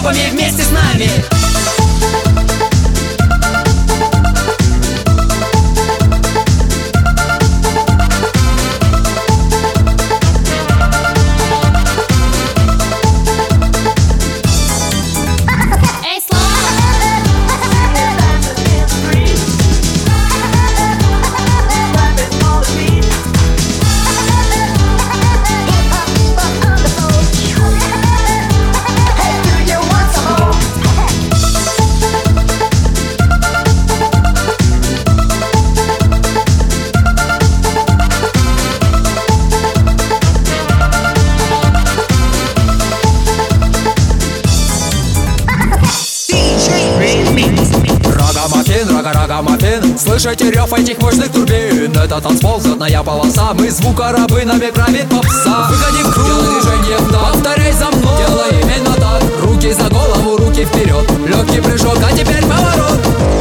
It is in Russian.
группами вместе с нами. Рога-маффин, слышите рев этих мощных турбин? Это танцпол, золотая полоса, мы звука рабы, нами правит попса. Выходи в круг, делай движение в такт, повторяй за мной, делай именно так. Руки за голову, руки вперед, легкий прыжок, а теперь поворот.